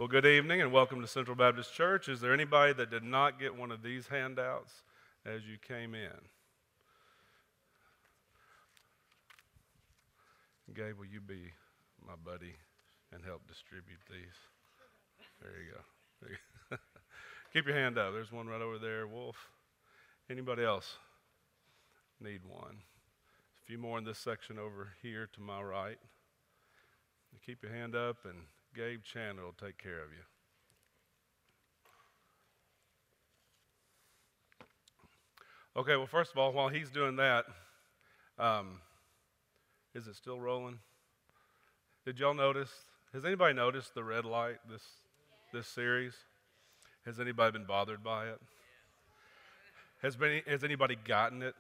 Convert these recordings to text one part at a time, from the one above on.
Well, good evening and welcome to Central Baptist Church. Is there anybody that did not get one of these handouts as you came in? Gabe, will you be my buddy and help distribute these? There you go. There you go. Keep your hand up. There's one right over there, Wolf. Anybody else need one? A few more in this section over here to my right. Keep your hand up and Gabe Chandler will take care of you. Okay, well, first of all, while he's doing that, is it still rolling? Did y'all notice? Has anybody noticed the red light this series? Has anybody been bothered by it? Has anybody gotten it?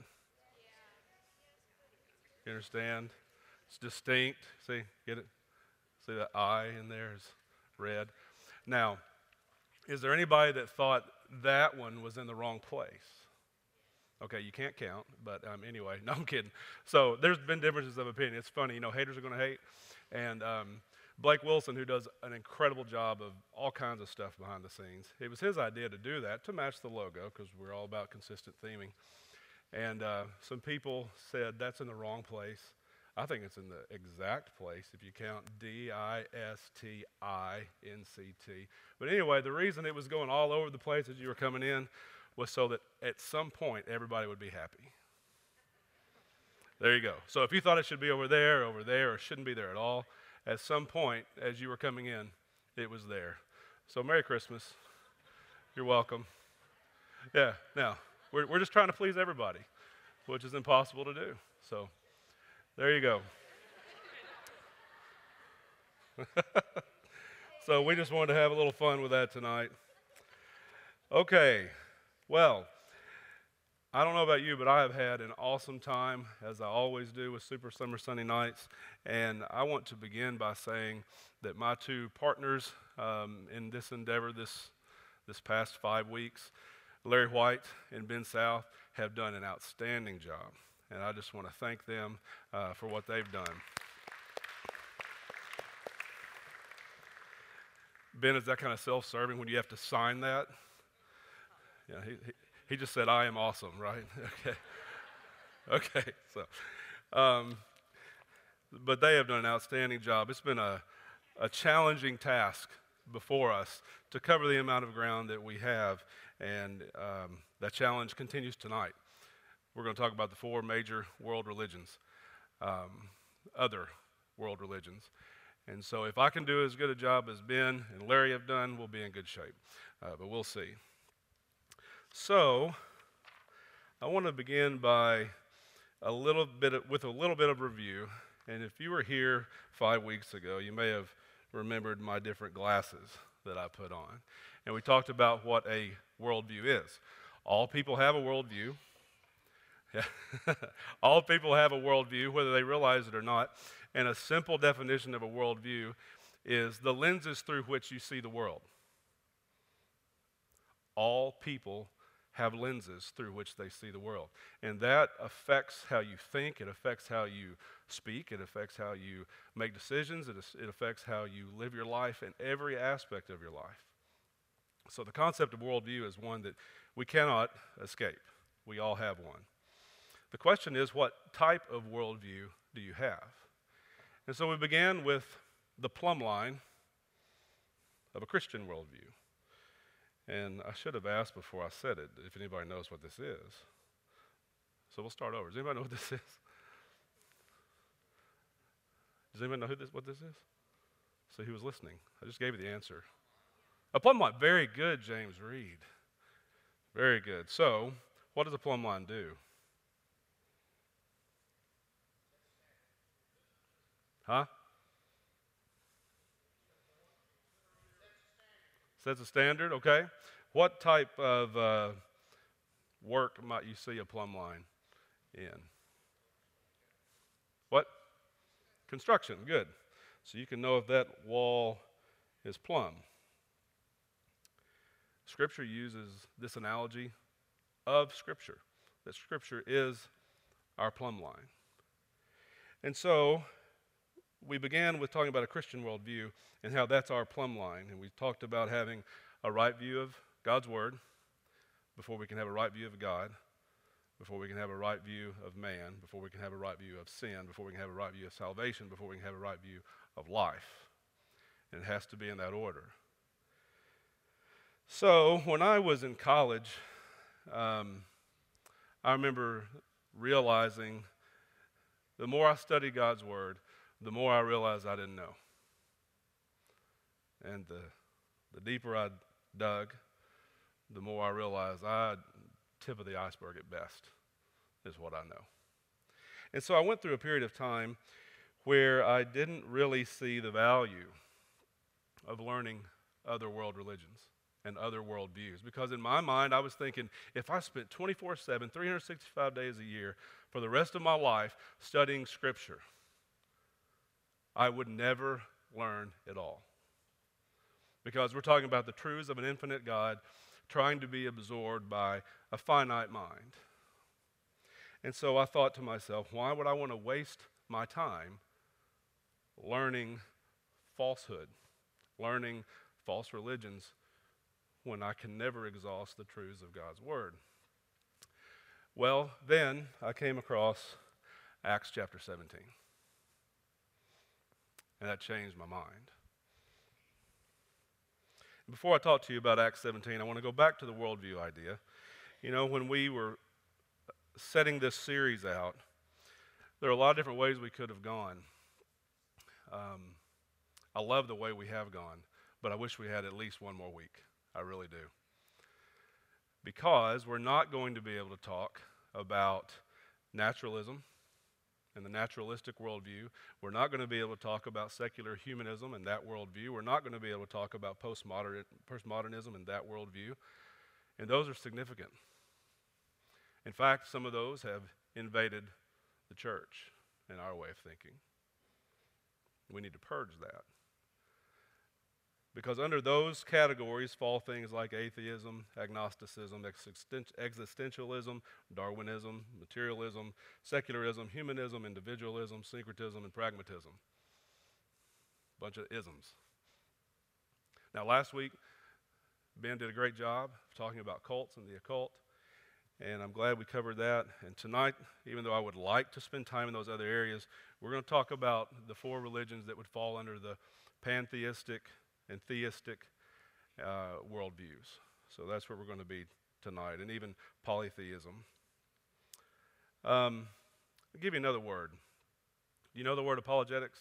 You understand? It's distinct. See, get it? See that I in there is red. Now, is there anybody that thought that one was in the wrong place? Okay, you can't count, but anyway, no, I'm kidding. So there's been differences of opinion. It's funny, haters are going to hate. And Blake Wilson, who does an incredible job of all kinds of stuff behind the scenes, it was his idea to do that, to match the logo, because we're all about consistent theming. And some people said that's in the wrong place. I think it's in the exact place if you count Distinct. But anyway, the reason it was going all over the place as you were coming in was so that at some point everybody would be happy. There you go. So if you thought it should be over there, or shouldn't be there at all, at some point as you were coming in, it was there. So Merry Christmas. You're welcome. Yeah, now, we're just trying to please everybody, which is impossible to do. So there you go. So we just wanted to have a little fun with that tonight. Okay, well, I don't know about you, but I have had an awesome time, as I always do, with Super Summer Sunday Nights. And I want to begin by saying that my two partners in this endeavor this past 5 weeks, Larry White and Ben South, have done an outstanding job. And I just want to thank them for what they've done. Ben, is that kind of self-serving when you have to sign that? Yeah, he just said, "I am awesome," right? Okay. Okay. So, but they have done an outstanding job. It's been a challenging task before us to cover the amount of ground that we have, and that challenge continues tonight. We're going to talk about the 4 major world religions, other world religions. And so if I can do as good a job as Ben and Larry have done, we'll be in good shape. But we'll see. So I want to begin by with a little bit of review. And if you were here 5 weeks ago, you may have remembered my different glasses that I put on. And we talked about what a worldview is. All people have a worldview. Yeah. All people have a worldview, whether they realize it or not. And a simple definition of a worldview is the lenses through which you see the world. All people have lenses through which they see the world. And that affects how you think, it affects how you speak, it affects how you make decisions, it affects how you live your life in every aspect of your life. So the concept of worldview is one that we cannot escape. We all have one. The question is, what type of worldview do you have? And so we began with the plumb line of a Christian worldview. And I should have asked before I said it if anybody knows what this is. So we'll start over. Does anybody know what this is? Does anybody know what this is? So he was listening. I just gave you the answer. A plumb line. Very good, James Reed. Very good. So what does a plumb line do? Huh? Sets a standard, okay. What type of work might you see a plumb line in? What? Construction, good. So you can know if that wall is plumb. Scripture uses this analogy of Scripture, that Scripture is our plumb line. And so we began with talking about a Christian worldview and how that's our plumb line. And we talked about having a right view of God's Word before we can have a right view of God, before we can have a right view of man, before we can have a right view of sin, before we can have a right view of salvation, before we can have a right view of life. And it has to be in that order. So when I was in college, I remember realizing the more I studied God's Word, the more I realized I didn't know. And the deeper I dug, the more I realized tip of the iceberg at best is what I know. And so I went through a period of time where I didn't really see the value of learning other world religions and other world views. Because in my mind, I was thinking, if I spent 24/7, 365 days a year for the rest of my life studying Scripture, I would never learn it all. Because we're talking about the truths of an infinite God trying to be absorbed by a finite mind. And so I thought to myself, why would I want to waste my time learning falsehood, learning false religions, when I can never exhaust the truths of God's Word? Well, then I came across Acts chapter 17. And that changed my mind. Before I talk to you about Acts 17, I want to go back to the worldview idea. You know, when we were setting this series out, there are a lot of different ways we could have gone. I love the way we have gone, but I wish we had at least one more week. I really do. Because we're not going to be able to talk about naturalism and the naturalistic worldview. We're not going to be able to talk about secular humanism and that worldview. We're not going to be able to talk about postmodernism and that worldview. And those are significant. In fact, some of those have invaded the church and our way of thinking. We need to purge that. Because under those categories fall things like atheism, agnosticism, existentialism, Darwinism, materialism, secularism, humanism, individualism, syncretism, and pragmatism. Bunch of isms. Now, last week, Ben did a great job of talking about cults and the occult, and I'm glad we covered that. And tonight, even though I would like to spend time in those other areas, we're going to talk about the four religions that would fall under the pantheistic and theistic worldviews. So that's where we're going to be tonight, and even polytheism. I'll give you another word. Do you know the word apologetics?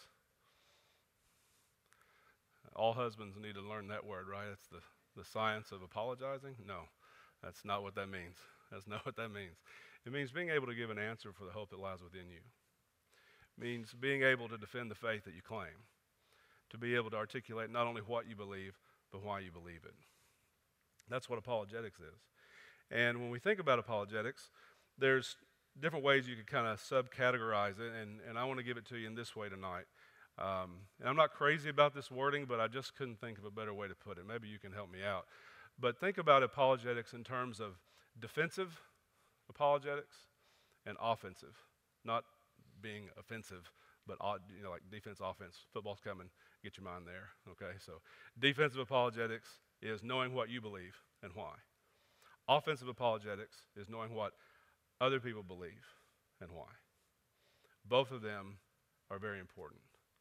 All husbands need to learn that word, right? It's the science of apologizing? No, that's not what that means. That's not what that means. It means being able to give an answer for the hope that lies within you. It means being able to defend the faith that you claim. To be able to articulate not only what you believe, but why you believe it. That's what apologetics is. And when we think about apologetics, there's different ways you could kind of subcategorize it, and I want to give it to you in this way tonight. And I'm not crazy about this wording, but I just couldn't think of a better way to put it. Maybe you can help me out. But think about apologetics in terms of defensive apologetics and offensive, not being offensive, but like defense, offense. Football's coming. Get your mind there, okay? So defensive apologetics is knowing what you believe and why. Offensive apologetics is knowing what other people believe and why. Both of them are very important.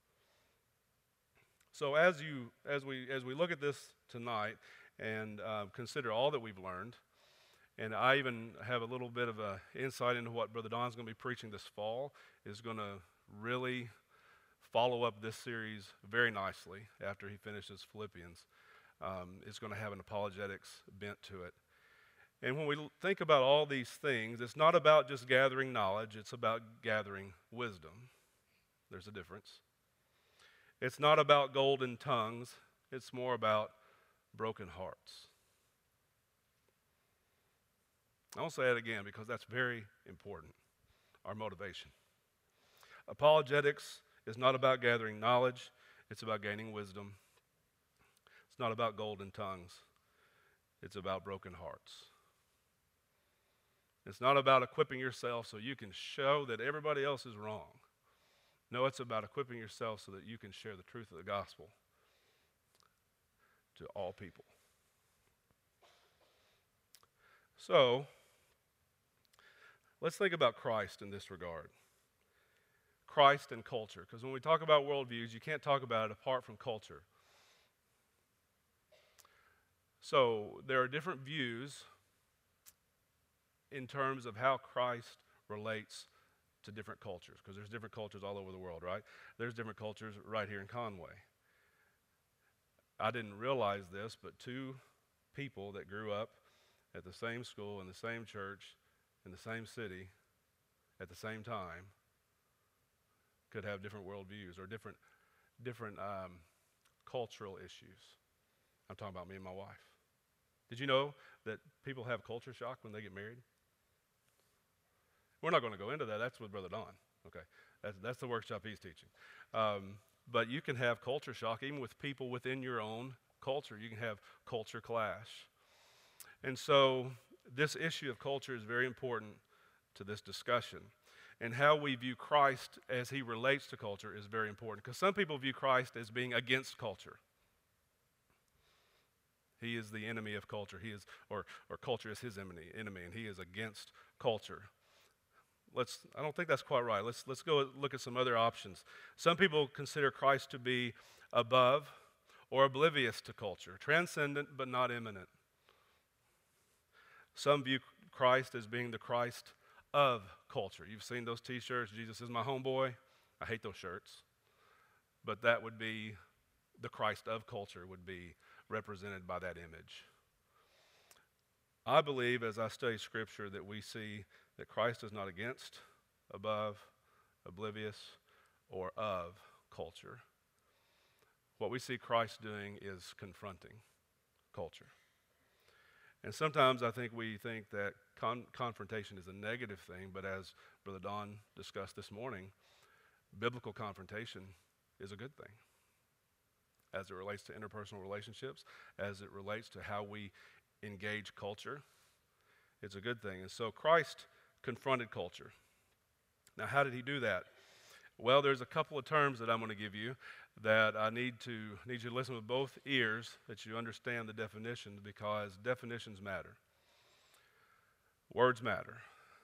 So as we look at this tonight and consider all that we've learned, and I even have a little bit of an insight into what Brother Don's going to be preaching this fall, is going to really follow up this series very nicely after he finishes Philippians. It's going to have an apologetics bent to it. And when we think about all these things, it's not about just gathering knowledge, it's about gathering wisdom. There's a difference. It's not about golden tongues, it's more about broken hearts. I'll say it again because that's very important, our motivation. Apologetics is not about gathering knowledge, it's about gaining wisdom. It's not about golden tongues, it's about broken hearts. It's not about equipping yourself so you can show that everybody else is wrong. No, it's about equipping yourself so that you can share the truth of the gospel to all people. So, let's think about Christ in this regard. Christ and culture. Because when we talk about worldviews, you can't talk about it apart from culture. So, there are different views in terms of how Christ relates to different cultures, because there's different cultures all over the world, right? There's different cultures right here in Conway. I didn't realize this, but two people that grew up at the same school, in the same church, in the same city, at the same time, could have different worldviews or different cultural issues. I'm talking about me and my wife. Did you know that people have culture shock when they get married? We're not going to go into that. That's with Brother Don. Okay, that's the workshop he's teaching. But you can have culture shock even with people within your own culture. You can have culture clash. And so this issue of culture is very important to this discussion. And how we view Christ as he relates to culture is very important, because some people view Christ as being against culture. He is the enemy of culture. He is, or culture is his enemy, and he is against culture. I don't think that's quite right. Let's go look at some other options. Some people consider Christ to be above or oblivious to culture, transcendent but not immanent. Some view Christ as being the Christ of culture. You've seen those t-shirts, Jesus is my homeboy. I hate those shirts. But that would be, the Christ of culture would be represented by that image. I believe as I study Scripture that we see that Christ is not against, above, oblivious, or of culture. What we see Christ doing is confronting culture. And sometimes I think we think that confrontation is a negative thing, but as Brother Don discussed this morning, biblical confrontation is a good thing. As it relates to interpersonal relationships, as it relates to how we engage culture, it's a good thing. And so Christ confronted culture. Now, how did he do that? Well, there's a couple of terms that I'm going to give you that I need you to listen with both ears, that you understand the definitions, because definitions matter. Words matter.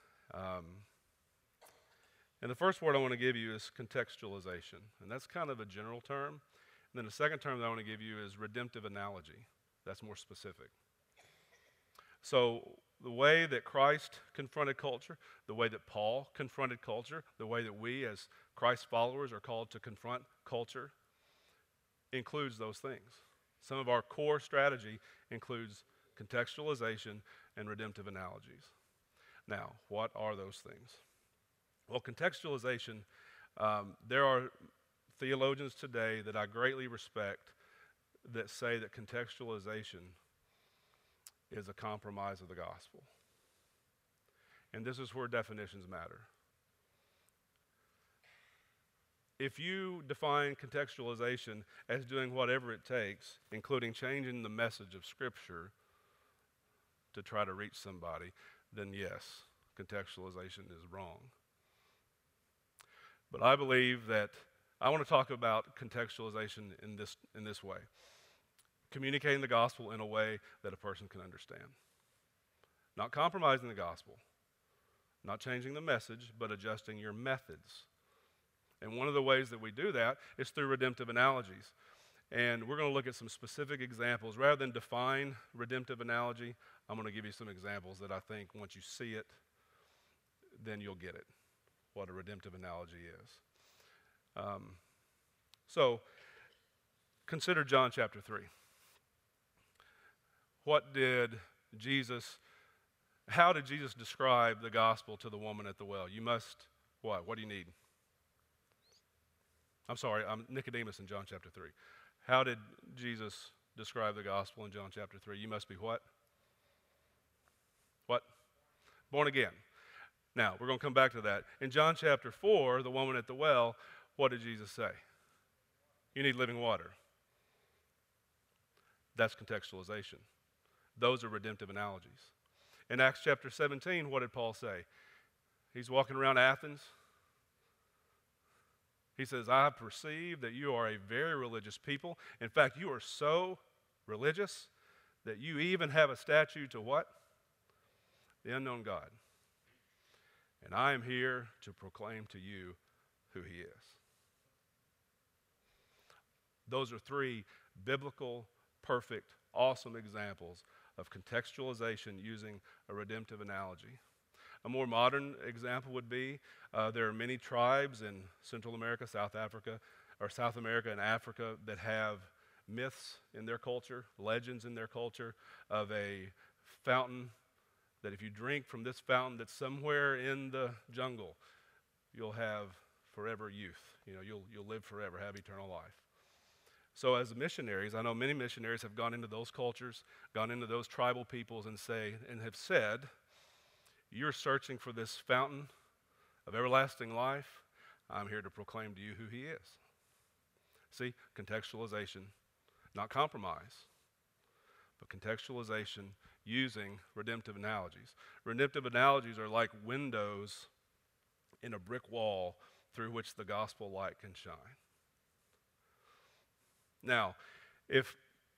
And the first word I want to give you is contextualization, and that's kind of a general term. And then the second term that I want to give you is redemptive analogy. That's more specific. So the way that Christ confronted culture, the way that Paul confronted culture, the way that we as Christ followers are called to confront culture includes those things. Some of our core strategy includes contextualization and redemptive analogies. Now, what are those things? Well, contextualization, there are theologians today that I greatly respect that say that contextualization is a compromise of the gospel. And this is where definitions matter. If you define contextualization as doing whatever it takes, including changing the message of Scripture to try to reach somebody, then yes, contextualization is wrong. But I believe that I want to talk about contextualization in this way. Communicating the gospel in a way that a person can understand. Not compromising the gospel, not changing the message, but adjusting your methods. And one of the ways that we do that is through redemptive analogies. And we're going to look at some specific examples. Rather than define redemptive analogy, I'm going to give you some examples that I think once you see it, then you'll get it, what a redemptive analogy is. So, consider John chapter 3. How did Jesus describe the gospel to the woman at the well? You must, what? What do you need? I'm sorry, I'm Nicodemus in John chapter 3. How did Jesus describe the gospel in John chapter 3? You must be what? What? Born again. Now, we're going to come back to that. In John chapter 4, the woman at the well, what did Jesus say? You need living water. That's contextualization. Those are redemptive analogies. In Acts chapter 17, what did Paul say? He's walking around Athens. He says, I perceive that you are a very religious people. In fact, you are so religious that you even have a statue to what? The unknown God. And I am here to proclaim to you who he is. Those are three biblical, perfect, awesome examples of contextualization using a redemptive analogy. A more modern example would be there are many tribes in Central America, South Africa, or South America and Africa that have myths in their culture, legends in their culture of a fountain that if you drink from this fountain that's somewhere in the jungle, you'll have forever youth. You'll live forever, have eternal life. So as missionaries, I know many missionaries have gone into those cultures, gone into those tribal peoples and have said, you're searching for this fountain of everlasting life. I'm here to proclaim to you who he is. See, contextualization, not compromise, but contextualization using redemptive analogies. Redemptive analogies are like windows in a brick wall through which the gospel light can shine. Now, if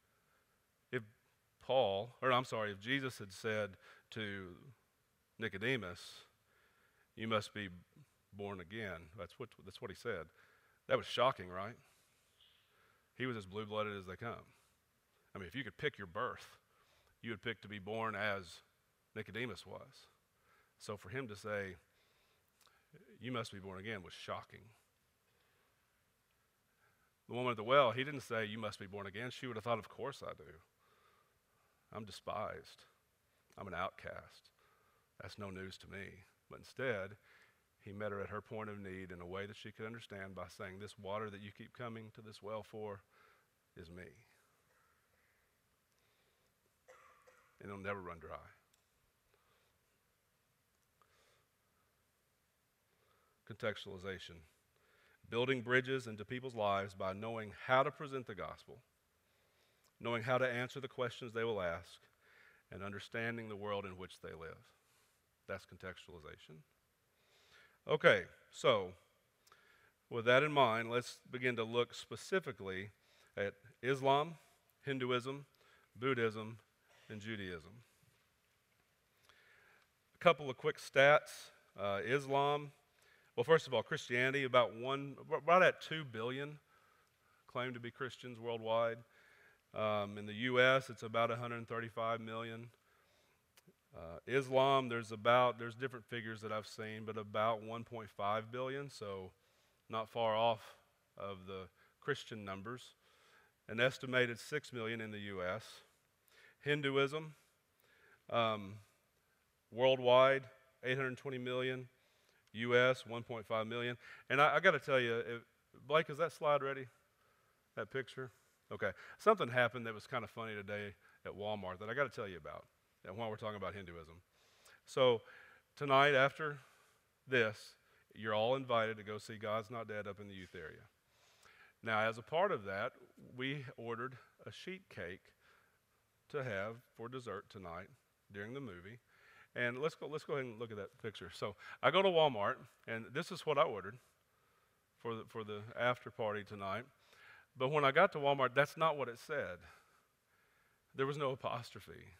Jesus had said to Nicodemus, you must be born again. That's what he said. That was shocking, right? He was as blue-blooded as they come. I mean, if you could pick your birth, you would pick to be born as Nicodemus was. So for him to say, you must be born again, was shocking. The woman at the well, he didn't say, you must be born again. She would have thought, of course I do. I'm despised. I'm an outcast. That's no news to me. But instead, he met her at her point of need in a way that she could understand by saying, this water that you keep coming to this well for is me. And it'll never run dry. Contextualization. Building bridges into people's lives by knowing how to present the gospel, knowing how to answer the questions they will ask, and understanding the world in which they live. That's contextualization. Okay, so with that in mind, let's begin to look specifically at Islam, Hinduism, Buddhism, and Judaism. A couple of quick stats. Islam, well, first of all, Christianity, right at 2 billion claim to be Christians worldwide. In the U.S., it's about 135 million. Islam, there's different figures that I've seen, but about 1.5 billion, so not far off of the Christian numbers. An estimated 6 million in the U.S. Hinduism, worldwide, 820 million. U.S., 1.5 million. And I got to tell you, Blake, is that slide ready? That picture? Okay. Something happened that was kind of funny today at Walmart that I got to tell you about while we're talking about Hinduism. So tonight after this, you're all invited to go see God's Not Dead up in the youth area. Now, as a part of that, we ordered a sheet cake to have for dessert tonight during the movie. And let's go ahead and look at that picture. So I go to Walmart, and this is what I ordered for the after party tonight. But when I got to Walmart, that's not what it said. There was no apostrophe.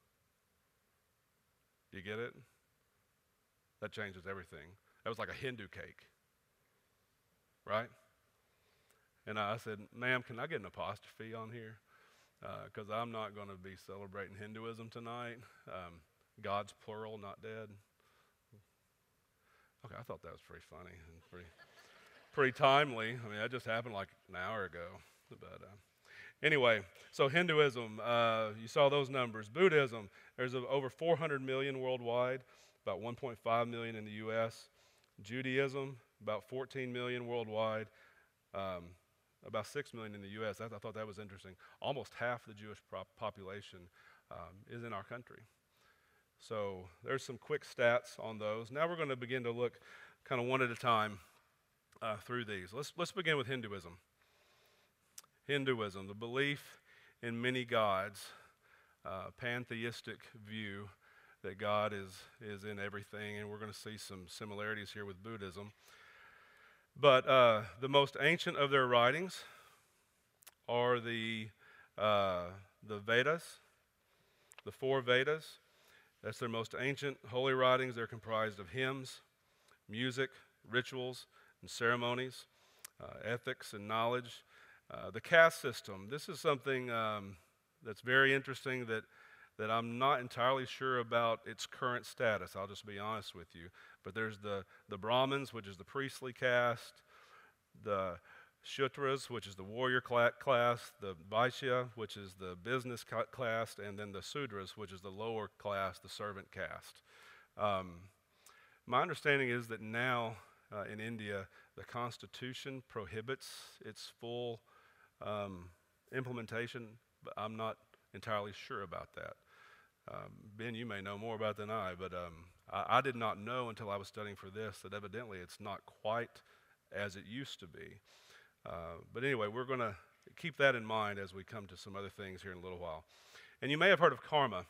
Do you get it? That changes everything. That was like a Hindu cake, right? And I said, ma'am, can I get an apostrophe on here? Because I'm not going to be celebrating Hinduism tonight. God's plural, not dead. Okay, I thought that was pretty funny and pretty timely. I mean, that just happened like an hour ago. But anyway, so Hinduism, you saw those numbers. Buddhism, there's over 400 million worldwide, about 1.5 million in the U.S. Judaism, about 14 million worldwide, about 6 million in the U.S. I thought that was interesting. Almost half the Jewish population is in our country. So there's some quick stats on those. Now we're going to begin to look kind of one at a time through these. Let's begin with Hinduism. Hinduism, the belief in many gods, pantheistic view that God is in everything, and we're going to see some similarities here with Buddhism. But the most ancient of their writings are the Vedas, the four Vedas. That's their most ancient holy writings. They're comprised of hymns, music, rituals, and ceremonies, ethics and knowledge. The caste system. This is something that's very interesting that I'm not entirely sure about its current status. I'll just be honest with you. But there's the Brahmins, which is the priestly caste, the Shudras, which is the warrior class, the Vaishya, which is the business class, and then the Sudras, which is the lower class, the servant caste. Um, my understanding is that now in India, the Constitution prohibits its full implementation, but I'm not entirely sure about that. Ben, you may know more about than I, but I did not know until I was studying for this that evidently it's not quite as it used to be. But anyway, we're going to keep that in mind as we come to some other things here in a little while. And you may have heard of karma.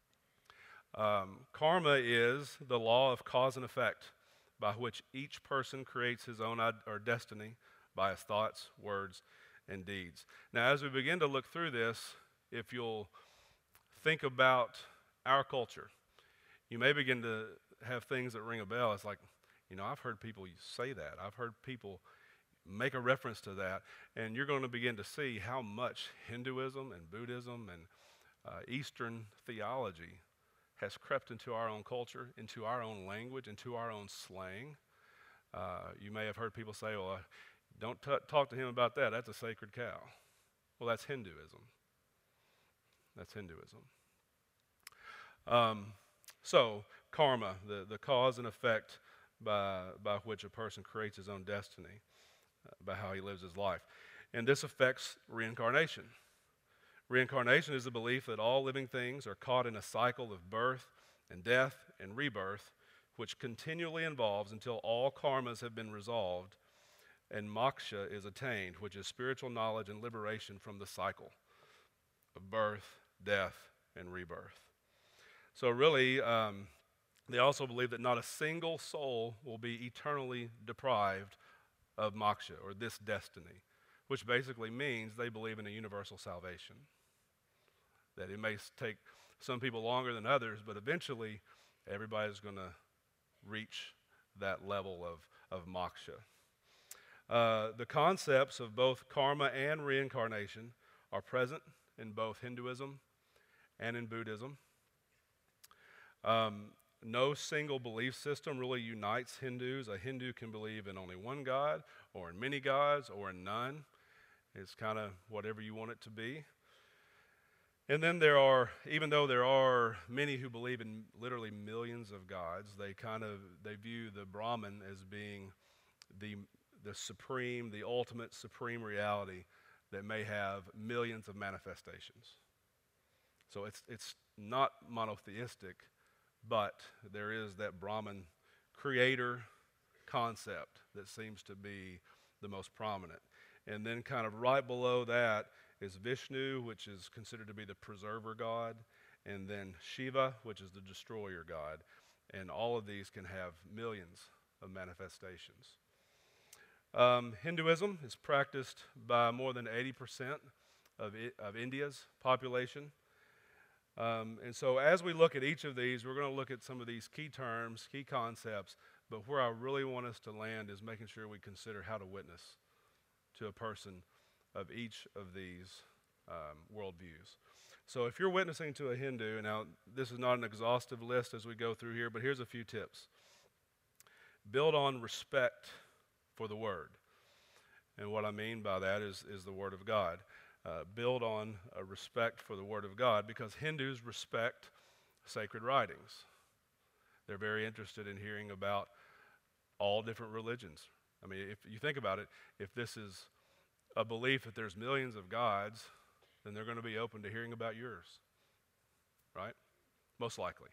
Karma is the law of cause and effect by which each person creates his own or destiny by his thoughts, words, and deeds. Now, as we begin to look through this, if you'll think about our culture, you may begin to have things that ring a bell. It's like, I've heard people say that. I've heard people make a reference to that, and you're going to begin to see how much Hinduism and Buddhism and Eastern theology has crept into our own culture, into our own language, into our own slang. You may have heard people say, well, don't talk to him about that. That's a sacred cow. Well, that's Hinduism. That's Hinduism. So, karma, the cause and effect by which a person creates his own destiny, by how he lives his life. And this affects reincarnation. Reincarnation is the belief that all living things are caught in a cycle of birth and death and rebirth, which continually involves until all karmas have been resolved and moksha is attained, which is spiritual knowledge and liberation from the cycle of birth, death, and rebirth. So really, they also believe that not a single soul will be eternally deprived of moksha, or this destiny, which basically means they believe in a universal salvation. That it may take some people longer than others, but eventually everybody's going to reach that level of moksha. The concepts of both karma and reincarnation are present in both Hinduism and in Buddhism. No single belief system really unites Hindus. A Hindu can believe in only one God, or in many gods, or in none. It's kind of whatever you want it to be. And then even though there are many who believe in literally millions of gods, they view the Brahman as being the supreme, the ultimate supreme reality that may have millions of manifestations. So it's not monotheistic, but there is that Brahman creator concept that seems to be the most prominent. And then kind of right below that is Vishnu, which is considered to be the preserver god, and then Shiva, which is the destroyer god. And all of these can have millions of manifestations. Hinduism is practiced by more than 80% of India's population. And so as we look at each of these, we're going to look at some of these key terms, key concepts, but where I really want us to land is making sure we consider how to witness to a person of each of these worldviews. So if you're witnessing to a Hindu, now this is not an exhaustive list as we go through here, but here's a few tips. Build on respect for the Word. And what I mean by that is the Word of God. Build on a respect for the Word of God, because Hindus respect sacred writings. They're very interested in hearing about all different religions. I mean, if you think about it, if this is a belief that there's millions of gods, then they're going to be open to hearing about yours, right? Most likely.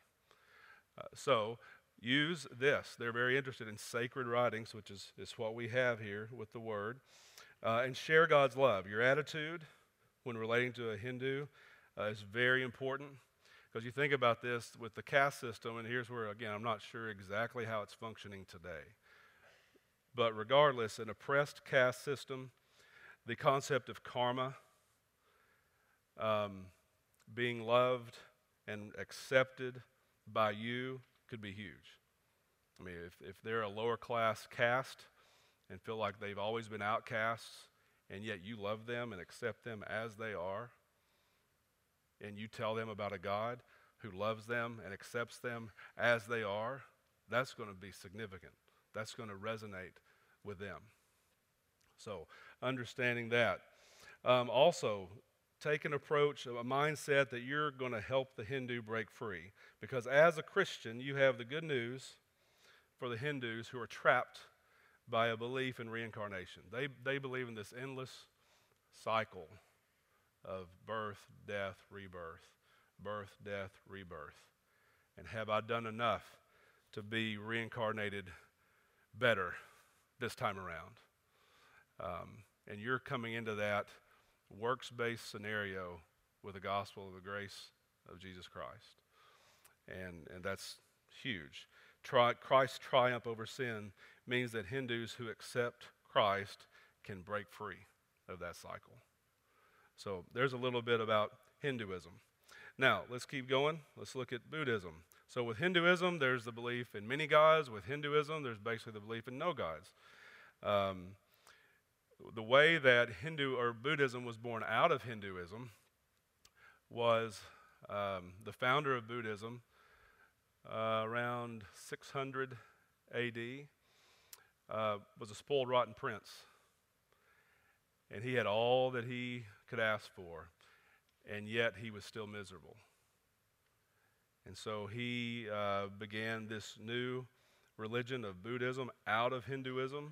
So use this. They're very interested in sacred writings, which is what we have here with the Word. And share God's love. Your attitude when relating to a Hindu is very important, because you think about this with the caste system, and here's where, again, I'm not sure exactly how it's functioning today. But regardless, an oppressed caste system, the concept of karma, being loved and accepted by you could be huge. I mean, if they're a lower class caste and feel like they've always been outcasts, and yet you love them and accept them as they are, and you tell them about a God who loves them and accepts them as they are, that's going to be significant. That's going to resonate with them. So, understanding that. Also, take an approach, a mindset that you're going to help the Hindu break free. Because as a Christian, you have the good news for the Hindus who are trapped by a belief in reincarnation. They believe in this endless cycle of birth, death, rebirth, birth, death, rebirth. And have I done enough to be reincarnated better this time around? And you're coming into that works-based scenario with the gospel of the grace of Jesus Christ. And that's huge. Christ's triumph over sin means that Hindus who accept Christ can break free of that cycle. So there's a little bit about Hinduism. Now, let's keep going. Let's look at Buddhism. So with Hinduism, there's the belief in many gods. With Hinduism, there's basically the belief in no gods. The way that Hindu or Buddhism was born out of Hinduism was the founder of Buddhism around 600 A.D. Was a spoiled, rotten prince. And he had all that he could ask for, and yet he was still miserable. And so he began this new religion of Buddhism out of Hinduism.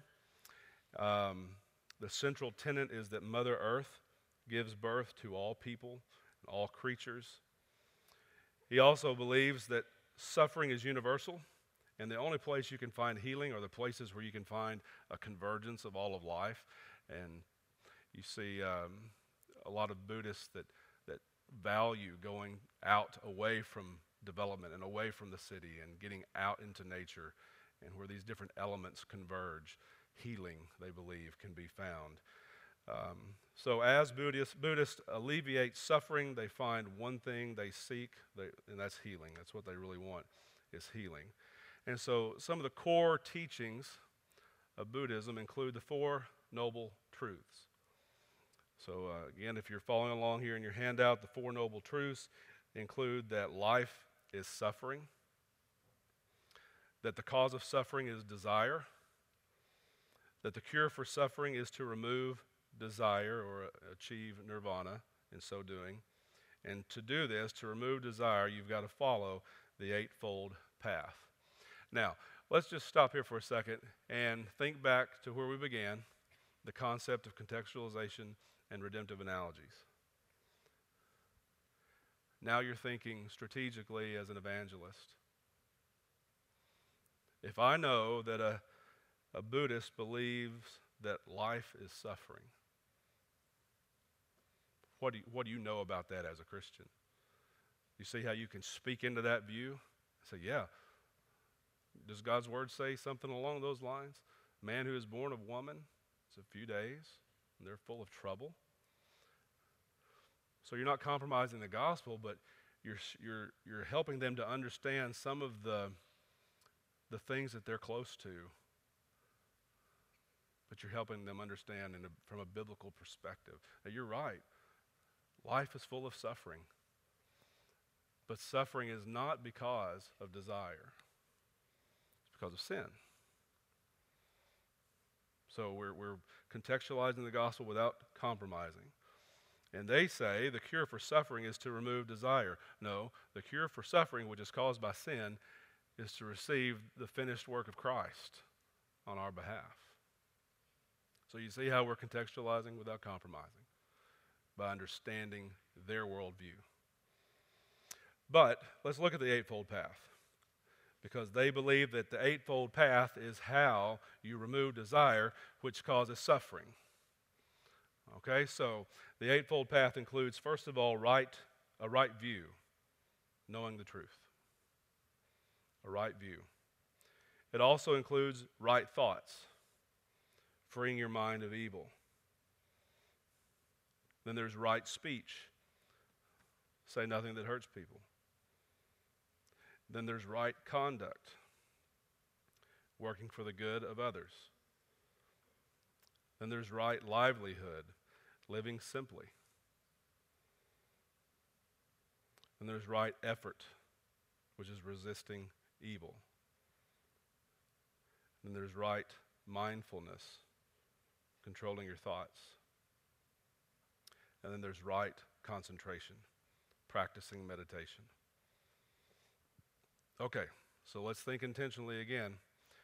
The central tenet is that Mother Earth gives birth to all people and all creatures. He also believes that suffering is universal, and the only place you can find healing are the places where you can find a convergence of all of life. And you see a lot of Buddhists that value going out away from development and away from the city and getting out into nature, and where these different elements converge. Healing, they believe, can be found. So as Buddhists alleviate suffering, they find one thing they seek, and that's healing. That's what they really want, is healing. And so some of the core teachings of Buddhism include the Four Noble Truths. So again, if you're following along here in your handout, the Four Noble Truths include that life is suffering, that the cause of suffering is desire, that the cure for suffering is to remove desire or achieve nirvana in so doing. And to do this, to remove desire, you've got to follow the Eightfold Path. Now, let's just stop here for a second and think back to where we began, the concept of contextualization and redemptive analogies. Now you're thinking strategically as an evangelist. If I know that a Buddhist believes that life is suffering, what do you know about that as a Christian? You see how you can speak into that view? Say, yeah. Does God's word say something along those lines? Man who is born of woman, it's a few days, and they're full of trouble. So you're not compromising the gospel, but you're helping them to understand some of the things that they're close to. But you're helping them understand from a biblical perspective. Now you're right. Life is full of suffering. But suffering is not because of desire. It's because of sin. So we're contextualizing the gospel without compromising. And they say the cure for suffering is to remove desire. No, the cure for suffering, which is caused by sin, is to receive the finished work of Christ on our behalf. So you see how we're contextualizing without compromising, by understanding their worldview. But let's look at the Eightfold Path, because they believe that the Eightfold Path is how you remove desire, which causes suffering. Okay, so the Eightfold Path includes, first of all, a right view, knowing the truth. A right view. It also includes right thoughts. freeing your mind of evil. Then there's right speech. Say nothing that hurts people. Then there's right conduct, working for the good of others. Then there's right livelihood, living simply. And there's right effort, which is resisting evil. And there's right mindfulness, controlling your thoughts. And then there's right concentration, practicing meditation. Okay, so let's think intentionally again.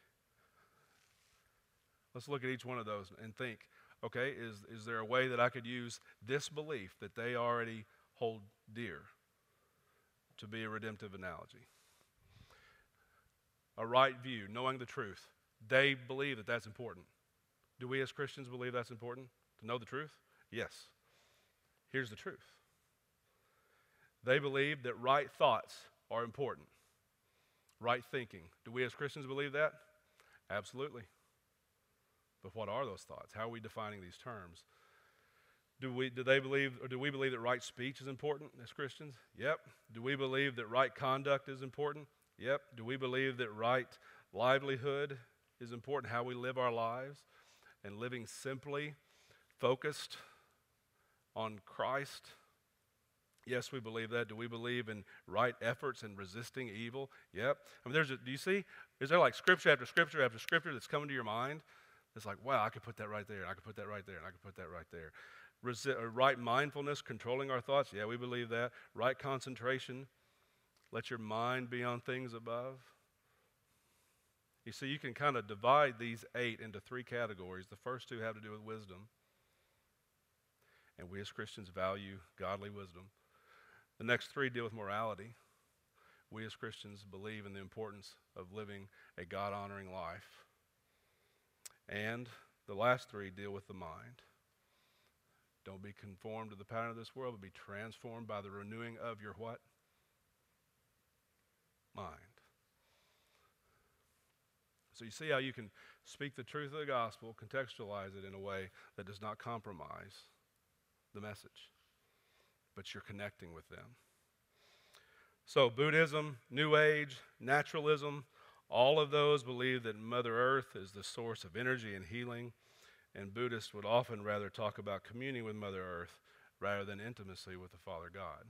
Let's look at each one of those and think, okay, is there a way that I could use this belief that they already hold dear to be a redemptive analogy? A right view, knowing the truth. They believe that that's important. Do we as Christians believe that's important, to know the truth? Yes. Here's the truth. They believe that right thoughts are important. Right thinking. Do we as Christians believe that? Absolutely. But what are those thoughts? How are we defining these terms? Do we believe that right speech is important as Christians? Yep. Do we believe that right conduct is important? Yep. Do we believe that right livelihood is important, how we live our lives, and living simply, focused on Christ? Yes, we believe that. Do we believe in right efforts and resisting evil? Yep. I mean, do you see? Is there like scripture after scripture after scripture that's coming to your mind? It's like, wow, I could put that right there, and I could put that right there, and I could put that right there. Right mindfulness, controlling our thoughts. Yeah, we believe that. Right concentration. Let your mind be on things above. You see, you can kind of divide these 8 into 3 categories. The first 2 have to do with wisdom. And we as Christians value godly wisdom. The next 3 deal with morality. We as Christians believe in the importance of living a God-honoring life. And the last 3 deal with the mind. Don't be conformed to the pattern of this world, but be transformed by the renewing of your what? Mind. So you see how you can speak the truth of the gospel, contextualize it in a way that does not compromise the message, but you're connecting with them. So Buddhism, New Age, naturalism, all of those believe that Mother Earth is the source of energy and healing, and Buddhists would often rather talk about communing with Mother Earth rather than intimacy with the Father God.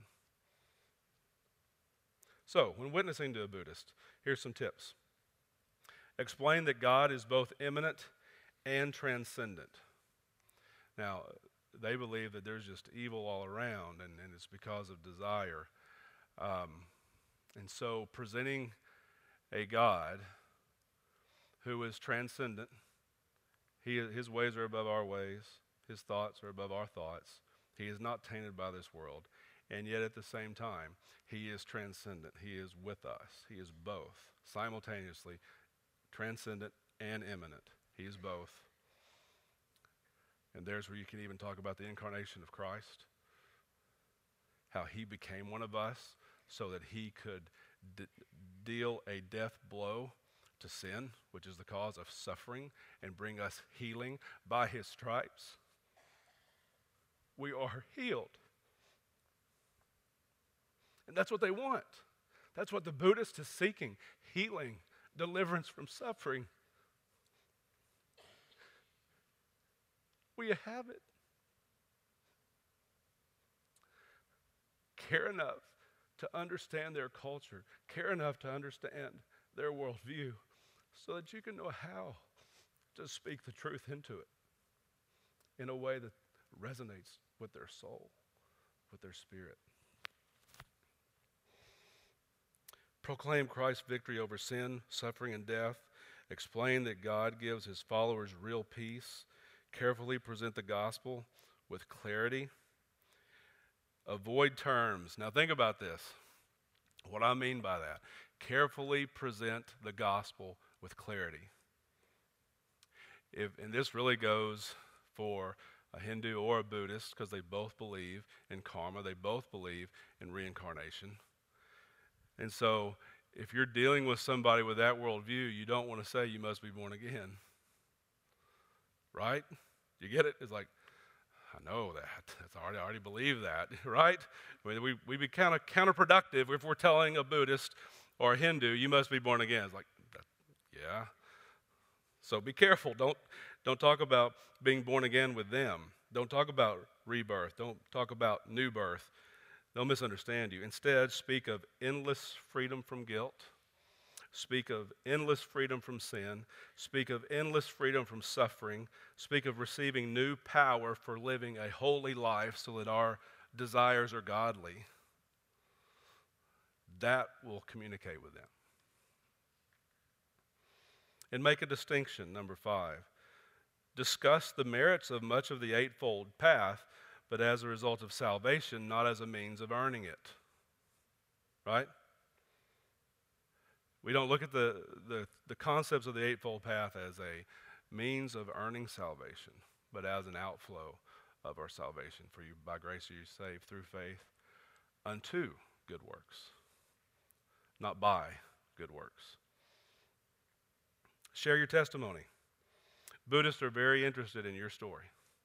So, when witnessing to a Buddhist, here's some tips. Explain that God is both immanent and transcendent. Now, they believe that there's just evil all around, and it's because of desire. And so presenting a God who is transcendent, his ways are above our ways, his thoughts are above our thoughts. He is not tainted by this world, and yet at the same time, he is transcendent. He is with us. He is both, simultaneously, transcendent and immanent. He is both. And there's where you can even talk about the incarnation of Christ, how he became one of us so that he could deal a death blow to sin, which is the cause of suffering, and bring us healing. By his stripes, we are healed. And that's what they want. That's what the Buddhist is seeking, healing, deliverance from suffering. We have it. Care enough to understand their culture, care enough to understand their worldview, so that you can know how to speak the truth into it in a way that resonates with their soul, with their spirit. Proclaim Christ's victory over sin, suffering, and death. Explain that God gives his followers real peace. Carefully present the gospel with clarity. Avoid terms. Now think about this. What I mean by that. Carefully present the gospel with clarity. And this really goes for a Hindu or a Buddhist, because they both believe in karma. They both believe in reincarnation. And so if you're dealing with somebody with that worldview, you don't want to say you must be born again. right? You get it? It's like, I know that. I already believe that, right? I mean, we be kind of counterproductive if we're telling a Buddhist or a Hindu, you must be born again. It's like, yeah. So be careful. Don't talk about being born again with them. Don't talk about rebirth. Don't talk about new birth. They'll misunderstand you. Instead, speak of endless freedom from guilt. Speak of endless freedom from sin. Speak of endless freedom from suffering. Speak of receiving new power for living a holy life so that our desires are godly. That will communicate with them. And make a distinction, number 5. Discuss the merits of much of the eightfold path, but as a result of salvation, not as a means of earning it. Right? We don't look at the concepts of the eightfold path as a means of earning salvation, but as an outflow of our salvation. For you, by grace are you saved through faith unto good works, not by good works. Share your testimony. Buddhists are very interested in your story,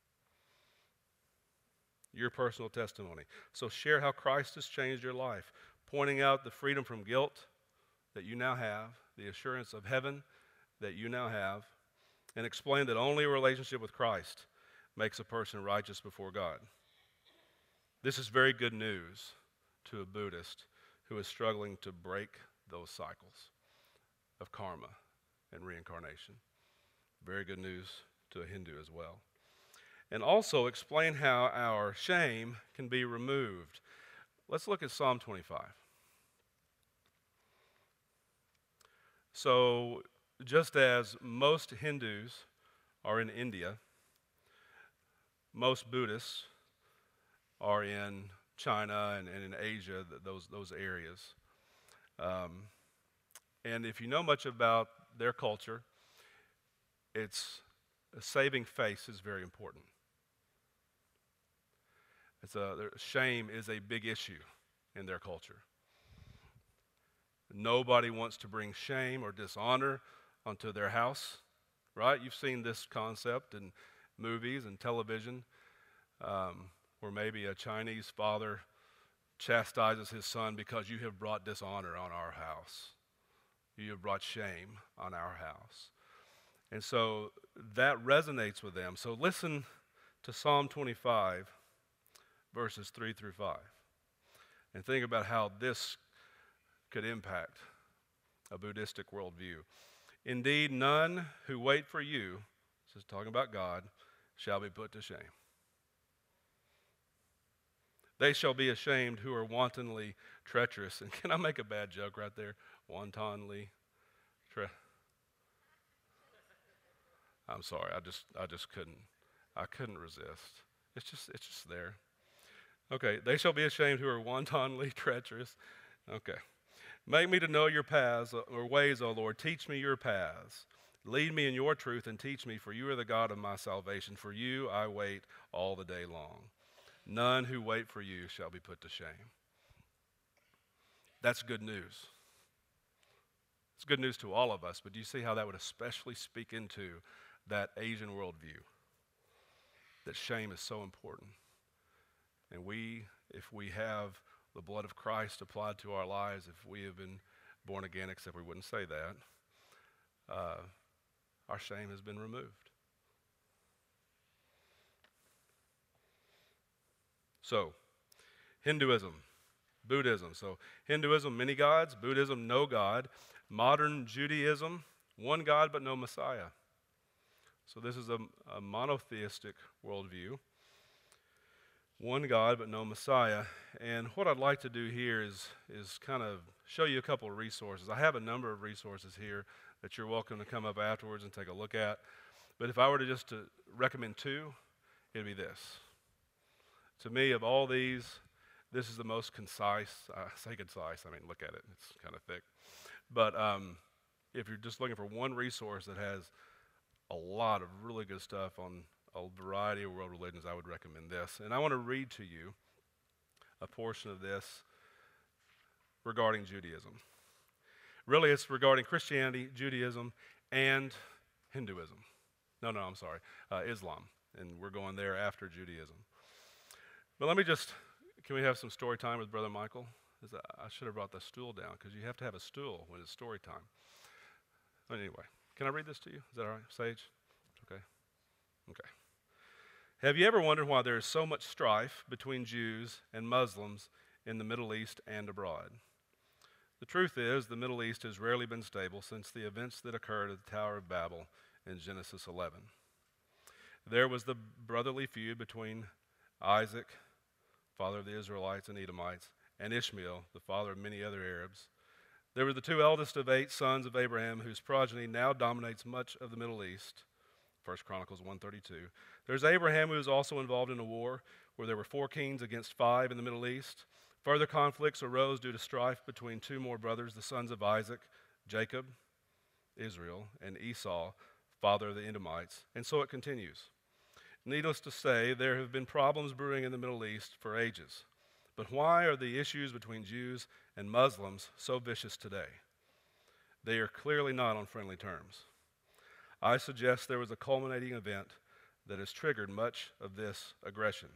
your personal testimony. So share how Christ has changed your life, pointing out the freedom from guilt that you now have, the assurance of heaven that you now have, and explain that only a relationship with Christ makes a person righteous before God. This is very good news to a Buddhist who is struggling to break those cycles of karma and reincarnation. Very good news to a Hindu as well. And also explain how our shame can be removed. Let's look at Psalm 25. So, just as most Hindus are in India, most Buddhists are in China and in Asia, those areas. And if you know much about their culture, it's saving face is very important. Shame is a big issue in their culture. Nobody wants to bring shame or dishonor onto their house, right? You've seen this concept in movies and television, where maybe a Chinese father chastises his son because you have brought dishonor on our house. You have brought shame on our house. And so that resonates with them. So listen to Psalm 25, verses 3 through 5, and think about how this could impact a Buddhistic worldview. Indeed, none who wait for you, this is talking about God, shall be put to shame. They shall be ashamed who are wantonly treacherous. And can I make a bad joke right there? Wantonly I'm sorry, I just couldn't resist. It's just there. Okay, they shall be ashamed who are wantonly treacherous. Okay. Make me to know your paths or ways, O Lord. Teach me your paths. Lead me in your truth and teach me, for you are the God of my salvation. For you I wait all the day long. None who wait for you shall be put to shame. That's good news. It's good news to all of us, but do you see how that would especially speak into that Asian worldview? That shame is so important. And if we have the blood of Christ applied to our lives, if we have been born again, except we wouldn't say that, our shame has been removed. So, Hinduism, Buddhism. So, Hinduism, many gods. Buddhism, no God. Modern Judaism, one God but no Messiah. So this is a monotheistic worldview. One God but no Messiah. And what I'd like to do here is kind of show you a couple of resources. I have a number of resources here that you're welcome to come up afterwards and take a look at. But if I were to recommend 2, it'd be this. To me, of all these, this is the most concise. I say concise, I mean, look at it. It's kind of thick. But if you're just looking for one resource that has a lot of really good stuff on a variety of world religions, I would recommend this. And I want to read to you a portion of this regarding Judaism. Really, it's regarding Christianity, Judaism, and Hinduism. No, I'm sorry, Islam. And we're going there after Judaism. But let me just, can we have some story time with Brother Michael? I should have brought the stool down because you have to have a stool when it's story time. But anyway, can I read this to you? Is that all right, Sage? Okay. Okay. Have you ever wondered why there is so much strife between Jews and Muslims in the Middle East and abroad? The truth is, the Middle East has rarely been stable since the events that occurred at the Tower of Babel in Genesis 11. There was the brotherly feud between Isaac, father of the Israelites and Edomites, and Ishmael, the father of many other Arabs. There were the two eldest of 8 sons of Abraham, whose progeny now dominates much of the Middle East. 1 Chronicles 1:32. There's Abraham, who was also involved in a war where there were 4 kings against 5 in the Middle East. Further conflicts arose due to strife between 2 more brothers, the sons of Isaac, Jacob, Israel, and Esau, father of the Edomites. And so it continues. Needless to say, there have been problems brewing in the Middle East for ages. But why are the issues between Jews and Muslims so vicious today? They are clearly not on friendly terms. I suggest there was a culminating event that has triggered much of this aggression.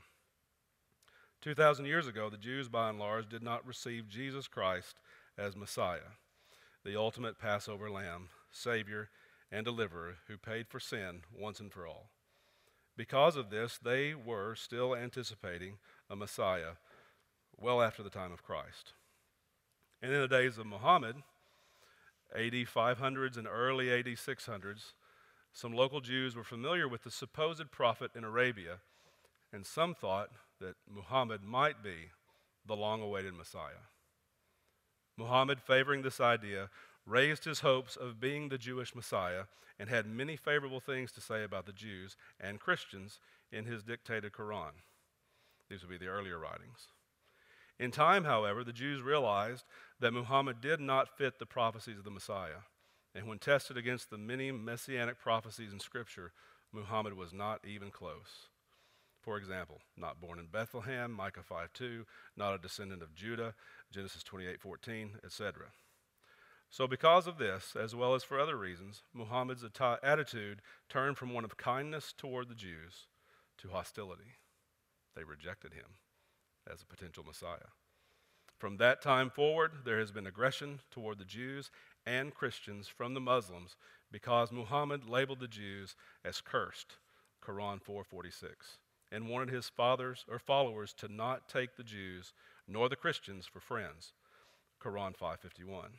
2,000 years ago, the Jews, by and large, did not receive Jesus Christ as Messiah, the ultimate Passover lamb, Savior, and deliverer who paid for sin once and for all. Because of this, they were still anticipating a Messiah well after the time of Christ. And in the days of Muhammad, AD 500s and early AD 600s, some local Jews were familiar with the supposed prophet in Arabia, and some thought that Muhammad might be the long-awaited Messiah. Muhammad, favoring this idea, raised his hopes of being the Jewish Messiah and had many favorable things to say about the Jews and Christians in his dictated Quran. These would be the earlier writings. In time, however, the Jews realized that Muhammad did not fit the prophecies of the Messiah, and when tested against the many messianic prophecies in Scripture, Muhammad was not even close. For example, not born in Bethlehem, Micah 5:2, not a descendant of Judah, Genesis 28:14, etc. So because of this, as well as for other reasons, Muhammad's attitude turned from one of kindness toward the Jews to hostility. They rejected him as a potential Messiah. From that time forward, there has been aggression toward the Jews and Christians from the Muslims because Muhammad labeled the Jews as cursed, Quran 4:46, and wanted his followers to not take the Jews nor the Christians for friends, Quran 5:51.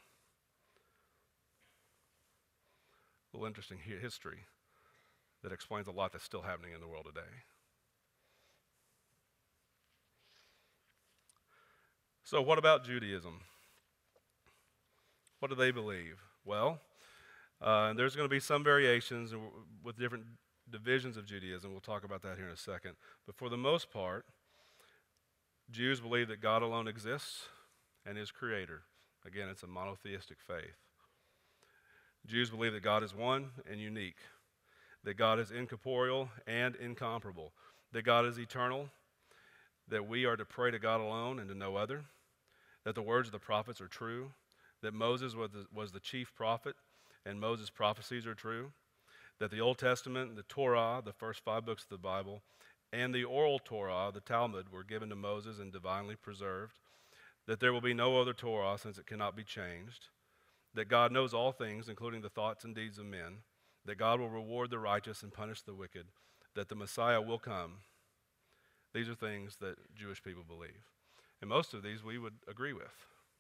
A little interesting history that explains a lot that's still happening in the world today. So what about Judaism? What do they believe? Well, there's going to be some variations with different divisions of Judaism. We'll talk about that here in a second. But for the most part, Jews believe that God alone exists and is creator. Again, it's a monotheistic faith. Jews believe that God is one and unique, that God is incorporeal and incomparable, that God is eternal, that we are to pray to God alone and to no other, that the words of the prophets are true, that Moses was the chief prophet and Moses' prophecies are true, that the Old Testament, the Torah, the first 5 books of the Bible, and the oral Torah, the Talmud, were given to Moses and divinely preserved, that there will be no other Torah since it cannot be changed, that God knows all things, including the thoughts and deeds of men, that God will reward the righteous and punish the wicked, that the Messiah will come. These are things that Jewish people believe. And most of these we would agree with.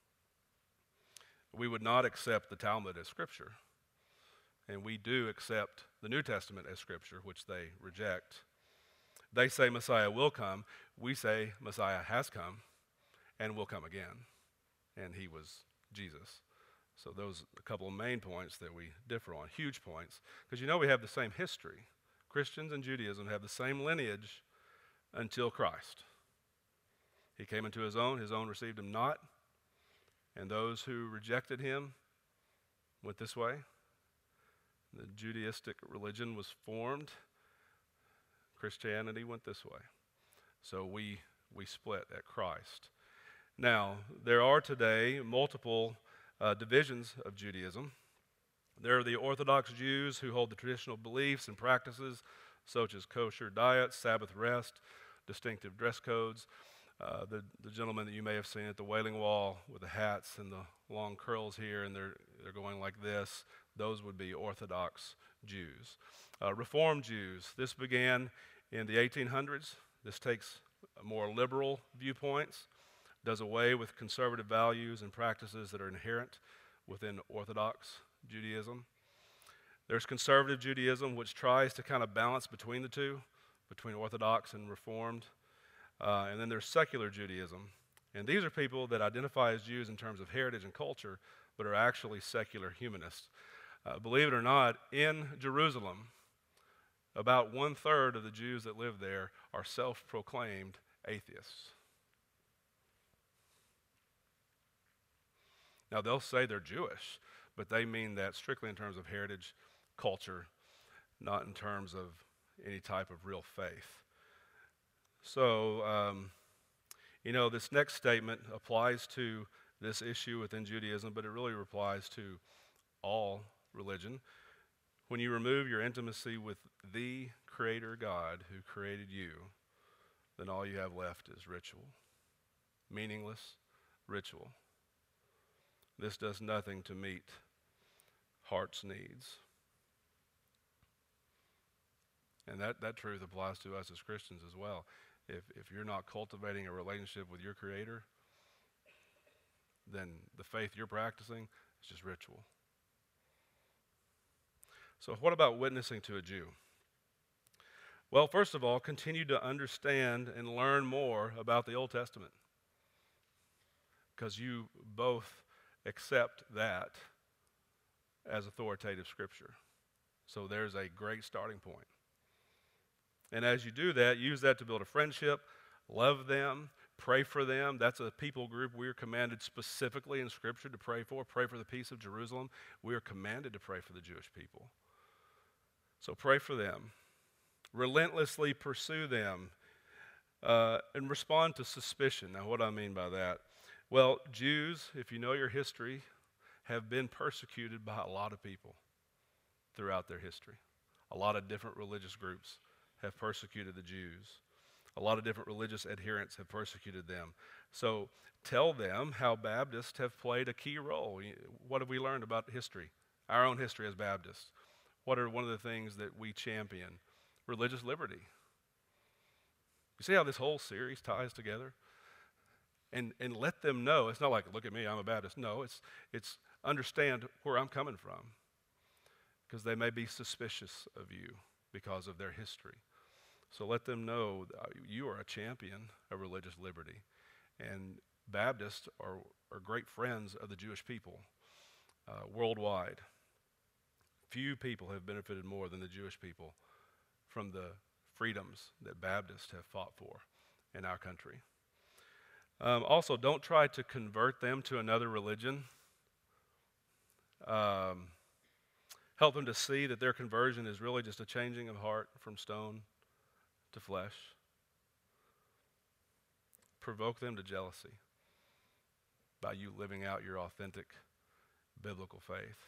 We would not accept the Talmud as Scripture. And we do accept the New Testament as Scripture, which they reject. They say Messiah will come. We say Messiah has come and will come again. And he was Jesus. So those are a couple of main points that we differ on, huge points. Because we have the same history. Christians and Judaism have the same lineage until Christ. He came into his own received him not, and those who rejected him went this way. The Judaistic religion was formed. Christianity went this way. So we split at Christ. Now, there are today multiple divisions of Judaism. There are the Orthodox Jews who hold the traditional beliefs and practices, such as kosher diets, Sabbath rest, distinctive dress codes. The gentleman that you may have seen at the Wailing Wall with the hats and the long curls here, and they're going like this, those would be Orthodox Jews. Reform Jews, this began in the 1800s. This takes more liberal viewpoints, does away with conservative values and practices that are inherent within Orthodox Judaism. There's conservative Judaism, which tries to kind of balance between the two, between Orthodox and Reformed. And then there's secular Judaism. And these are people that identify as Jews in terms of heritage and culture, but are actually secular humanists. Believe it or not, in Jerusalem, about 1/3 of the Jews that live there are self-proclaimed atheists. Now, they'll say they're Jewish, but they mean that strictly in terms of heritage, culture, not in terms of any type of real faith. So, this next statement applies to this issue within Judaism, but it really applies to all religion. When you remove your intimacy with the Creator God who created you, then all you have left is ritual. Meaningless ritual. This does nothing to meet heart's needs. And that truth applies to us as Christians as well. If you're not cultivating a relationship with your Creator, then the faith you're practicing is just ritual. So what about witnessing to a Jew? Well, first of all, continue to understand and learn more about the Old Testament, because you both accept that as authoritative Scripture. So there's a great starting point. And as you do that, use that to build a friendship, love them, pray for them. That's a people group we are commanded specifically in Scripture to pray for. Pray for the peace of Jerusalem. We are commanded to pray for the Jewish people. So pray for them. Relentlessly pursue them and respond to suspicion. Now, what do I mean by that? Well, Jews, if you know your history, have been persecuted by a lot of people throughout their history. A lot of different religious groups have persecuted the Jews. A lot of different religious adherents have persecuted them. So tell them how Baptists have played a key role. What have we learned about history? Our own history as Baptists. What are one of the things that we champion? Religious liberty. You see how this whole series ties together? And let them know, it's not like, look at me, I'm a Baptist. No, it's understand where I'm coming from, because they may be suspicious of you because of their history. So let them know you are a champion of religious liberty. And Baptists are great friends of the Jewish people worldwide. Few people have benefited more than the Jewish people from the freedoms that Baptists have fought for in our country. Also, don't try to convert them to another religion. Help them to see that their conversion is really just a changing of heart from stone to flesh. Provoke them to jealousy by you living out your authentic biblical faith.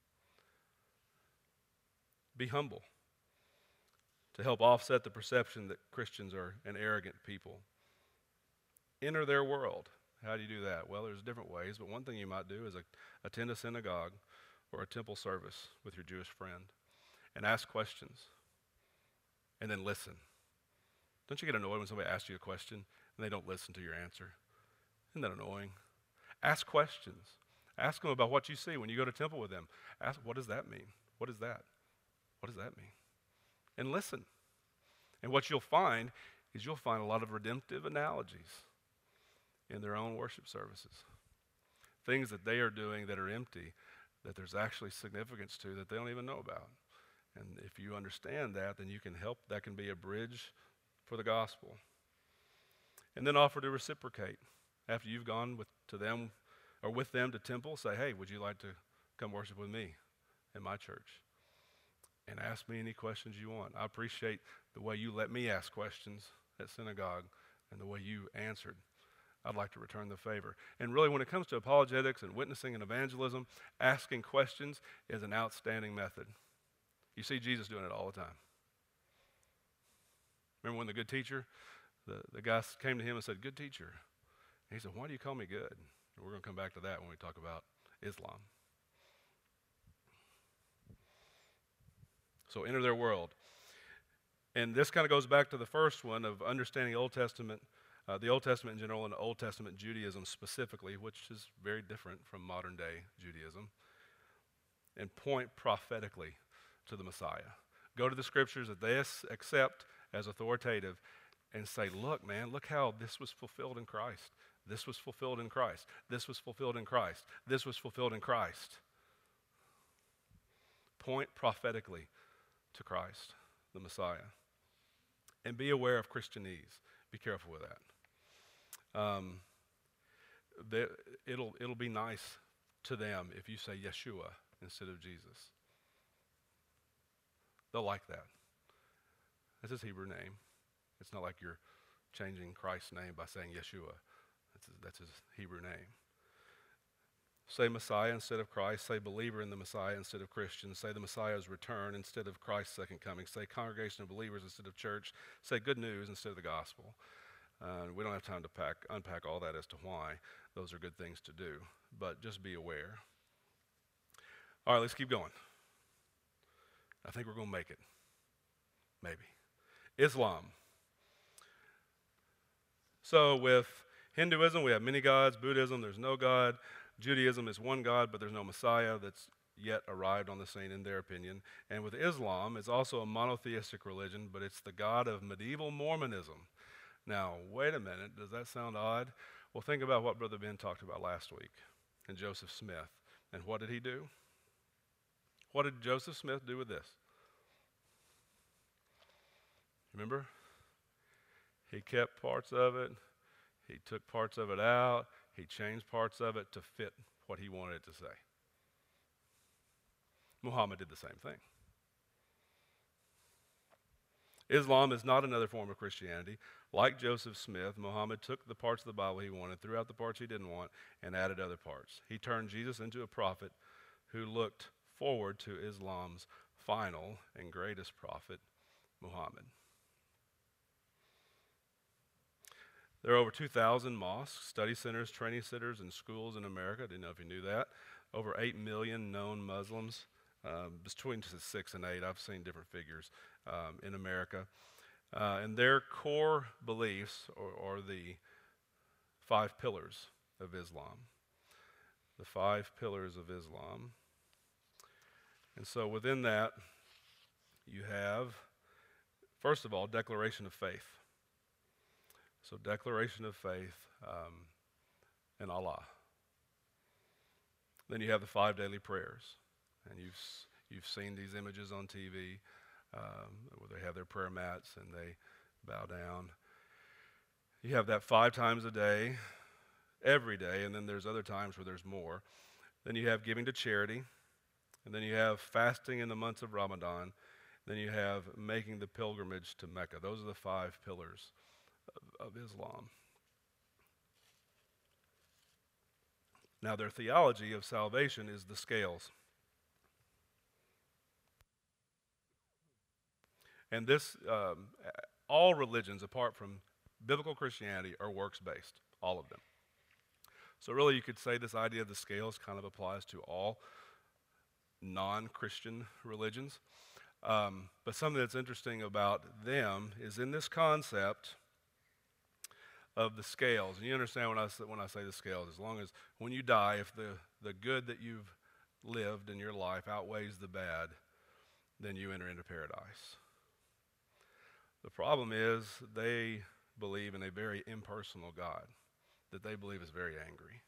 Be humble to help offset the perception that Christians are an arrogant people. Enter their world. How do you do that? Well, there's different ways, but one thing you might do is attend a synagogue or a temple service with your Jewish friend and ask questions and then listen. Don't you get annoyed when somebody asks you a question and they don't listen to your answer? Isn't that annoying? Ask questions. Ask them about what you see when you go to temple with them. Ask, what does that mean? What is that? What does that mean? And listen. And what you'll find is you'll find a lot of redemptive analogies in their own worship services. Things that they are doing that are empty, that there's actually significance to that they don't even know about. And if you understand that, then you can help. That can be a bridge for the gospel. And then offer to reciprocate. After you've gone to them or with them to temple, say, hey, would you like to come worship with me in my church? And ask me any questions you want. I appreciate the way you let me ask questions at synagogue and the way you answered I'd like to return the favor. And really, when it comes to apologetics and witnessing and evangelism, asking questions is an outstanding method. You see Jesus doing it all the time. Remember when the good teacher, the guy came to him and said, "Good teacher." And he said, "Why do you call me good?" And we're going to come back to that when we talk about Islam. So enter their world. And this kind of goes back to the first one of understanding the Old Testament in general and Old Testament Judaism specifically, which is very different from modern day Judaism, and point prophetically to the Messiah. Go to the scriptures that they accept as authoritative and say, look, man, look how this was fulfilled in Christ. This was fulfilled in Christ. This was fulfilled in Christ. This was fulfilled in Christ. Point prophetically to Christ, the Messiah. And be aware of Christianese. Be careful with that. It'll be nice to them if you say Yeshua instead of Jesus. They'll like that. That's his Hebrew name. It's not like you're changing Christ's name by saying Yeshua. That's his Hebrew name. Say Messiah instead of Christ. Say believer in the Messiah instead of Christian. Say the Messiah's return instead of Christ's second coming. Say congregation of believers instead of church. Say good news instead of the gospel. We don't have time to unpack all that as to why. Those are good things to do. But just be aware. All right, let's keep going. I think we're going to make it. Maybe. Islam. So with Hinduism, we have many gods. Buddhism, there's no God. Judaism is one God, but there's no Messiah that's yet arrived on the scene in their opinion. And with Islam, it's also a monotheistic religion, but it's the God of medieval Mormonism. Now, wait a minute. Does that sound odd? Well, think about what Brother Ben talked about last week and Joseph Smith. And what did he do? What did Joseph Smith do with this? Remember? He kept parts of it. He took parts of it out. He changed parts of it to fit what he wanted it to say. Muhammad did the same thing. Islam is not another form of Christianity. Like Joseph Smith, Muhammad took the parts of the Bible he wanted, threw out the parts he didn't want, and added other parts. He turned Jesus into a prophet who looked forward to Islam's final and greatest prophet, Muhammad. There are over 2,000 mosques, study centers, training centers, and schools in America. I didn't know if you knew that. Over 8 million known Muslims, between 6 and 8. I've seen different figures in America. And their core beliefs are the 5 pillars of Islam. The 5 pillars of Islam. And so within that, you have, first of all, declaration of faith. So declaration of faith in Allah. Then you have the 5 daily prayers. And you've seen these images on TV where they have their prayer mats and they bow down. You have that 5 times a day, every day, and then there's other times where there's more. Then you have giving to charity. And then you have fasting in the months of Ramadan. Then you have making the pilgrimage to Mecca. Those are the 5 pillars of Islam. Now, their theology of salvation is the scales. And this, all religions apart from biblical Christianity are works-based, all of them. So really you could say this idea of the scales kind of applies to all non-Christian religions. But something that's interesting about them is in this concept of the scales. And you understand when I say the scales, as long as when you die, if the good that you've lived in your life outweighs the bad, then you enter into paradise. The problem is they believe in a very impersonal God that they believe is very angry.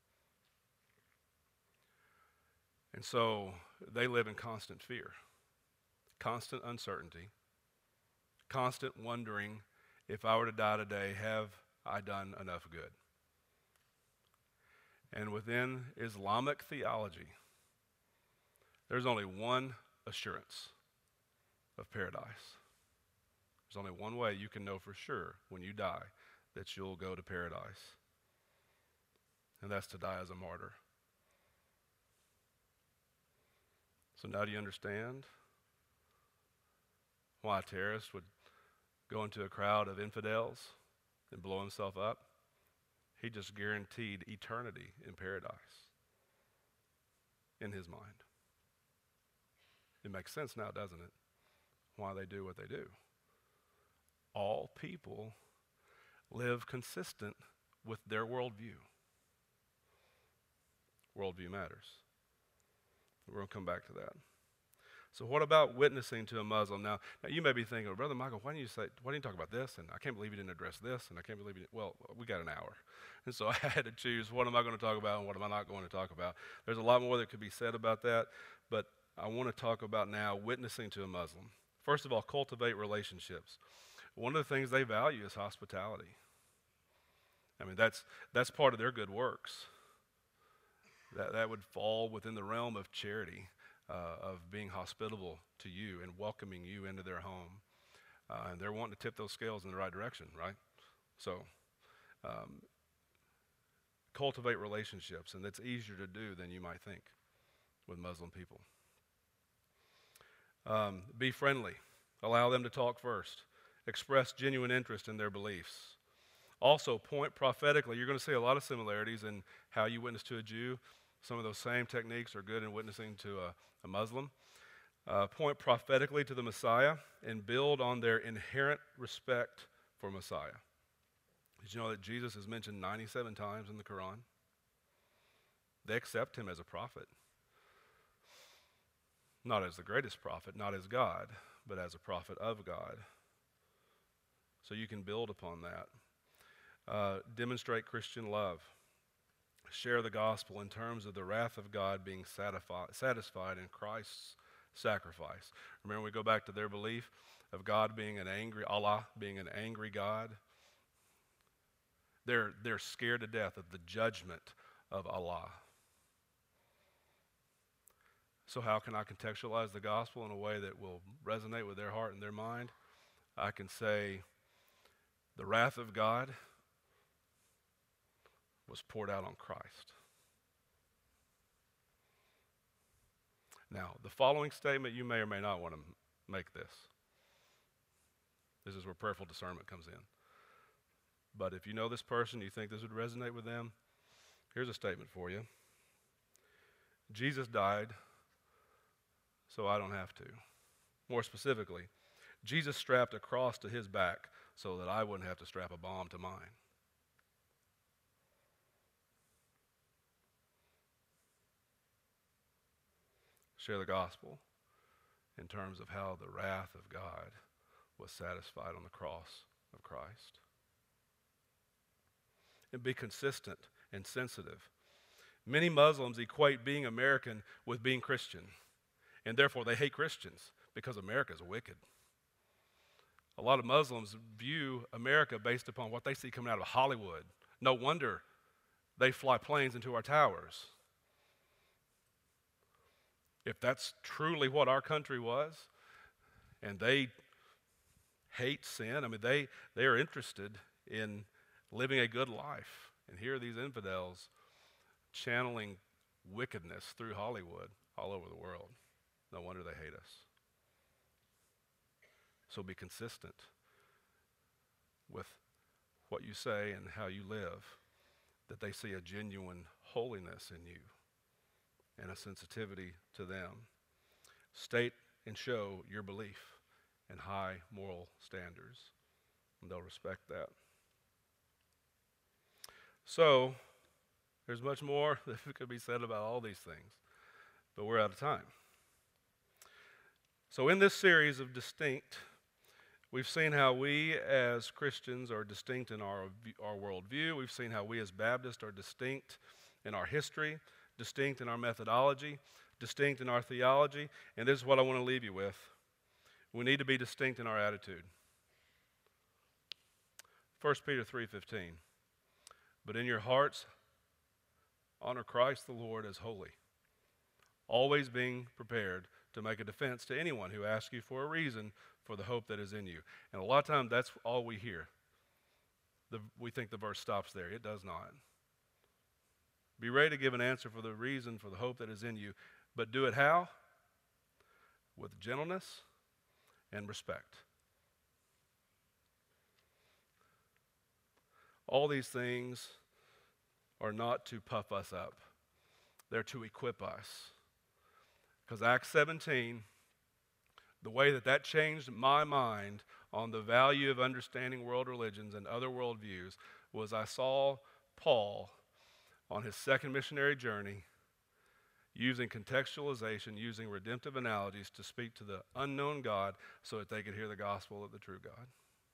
And so they live in constant fear, constant uncertainty, constant wondering, if I were to die today, have I done enough good? And within Islamic theology, there's only one assurance of paradise. There's only one way you can know for sure when you die that you'll go to paradise. and that's to die as a martyr. So now do you understand why a terrorist would go into a crowd of infidels and blow himself up? He just guaranteed eternity in paradise in his mind. It makes sense now, doesn't it? Why they do what they do. All people live consistent with their worldview. Worldview matters. We're going to come back to that. So what about witnessing to a Muslim? Now you may be thinking, well, Brother Michael, why didn't you talk about this? And I can't believe you didn't address this, and I can't believe you didn't. Well, we got an hour. And so I had to choose, what am I going to talk about and what am I not going to talk about? There's a lot more that could be said about that, but I want to talk about now witnessing to a Muslim. First of all, cultivate relationships. One of the things they value is hospitality. I mean, that's part of their good works. That would fall within the realm of charity, of being hospitable to you and welcoming you into their home. And they're wanting to tip those scales in the right direction, right? So cultivate relationships, and that's easier to do than you might think with Muslim people. Be friendly. Allow them to talk first. Express genuine interest in their beliefs. Also, point prophetically. You're going to see a lot of similarities in how you witness to a Jew. Some of those same techniques are good in witnessing to a Muslim. Point prophetically to the Messiah and build on their inherent respect for Messiah. Did you know that Jesus is mentioned 97 times in the Quran? They accept him as a prophet. Not as the greatest prophet, not as God, but as a prophet of God. So you can build upon that. Demonstrate Christian love. Share the gospel in terms of the wrath of God being satisfied in Christ's sacrifice. Remember, we go back to their belief of God being Allah being an angry God. They're scared to death of the judgment of Allah. So how can I contextualize the gospel in a way that will resonate with their heart and their mind? I can say the wrath of God was poured out on Christ. Now, the following statement, you may or may not want to make this. This is where prayerful discernment comes in. But if you know this person, you think this would resonate with them, here's a statement for you. Jesus died so I don't have to. More specifically, Jesus strapped a cross to his back so that I wouldn't have to strap a bomb to mine. Share the gospel in terms of how the wrath of God was satisfied on the cross of Christ. And be consistent and sensitive. Many Muslims equate being American with being Christian, and therefore they hate Christians because America is wicked. A lot of Muslims view America based upon what they see coming out of Hollywood. No wonder they fly planes into our towers. If that's truly what our country was, and they hate sin, I mean, they are interested in living a good life. And here are these infidels channeling wickedness through Hollywood all over the world. No wonder they hate us. So be consistent with what you say and how you live, that they see a genuine holiness in you and a sensitivity to them. State and show your belief and high moral standards, and they'll respect that. So, there's much more that could be said about all these things, but we're out of time. So in this series of Distinct, we've seen how we as Christians are distinct in our worldview. We've seen how we as Baptists are distinct in our history, distinct in our methodology, distinct in our theology, and this is what I want to leave you with. We need to be distinct in our attitude. 1 Peter 3:15. But in your hearts, honor Christ the Lord as holy, always being prepared to make a defense to anyone who asks you for a reason for the hope that is in you. And a lot of times that's all we hear. We think the verse stops there. It does not. Be ready to give an answer for the reason for the hope that is in you, but do it how? With gentleness and respect. All these things are not to puff us up. They're to equip us. Because Acts 17, the way that changed my mind on the value of understanding world religions and other worldviews was I saw Paul on his second missionary journey using contextualization, using redemptive analogies to speak to the unknown God so that they could hear the gospel of the true God.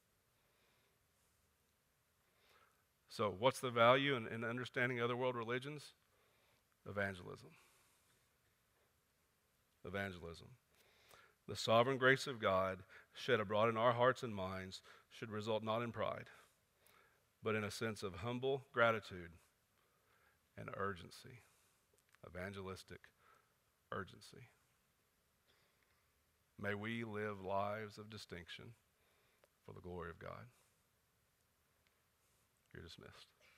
So what's the value in understanding other world religions? Evangelism. Evangelism. The sovereign grace of God shed abroad in our hearts and minds should result not in pride, but in a sense of humble gratitude and urgency. Evangelistic urgency. May we live lives of distinction for the glory of God. You're dismissed.